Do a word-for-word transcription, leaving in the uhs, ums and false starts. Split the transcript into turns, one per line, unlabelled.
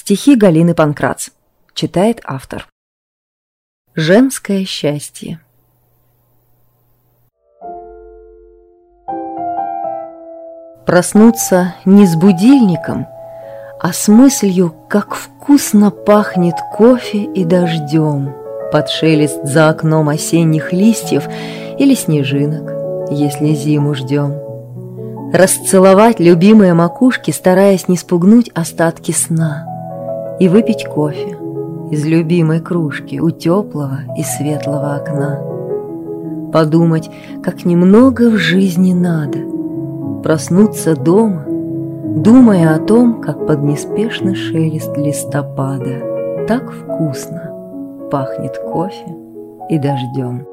Стихи Галины Панкрац. Читает автор. Женское счастье. Проснуться не с будильником, а с мыслью, как вкусно пахнет кофе и дождем, под шелест за окном осенних листьев или снежинок, если зиму ждем. Расцеловать любимые макушки, стараясь не спугнуть остатки сна, и выпить кофе из любимой кружки у теплого и светлого окна. Подумать, как немного в жизни надо, проснуться дома, думая о том, как под неспешный шелест листопада так вкусно пахнет кофе и дождем.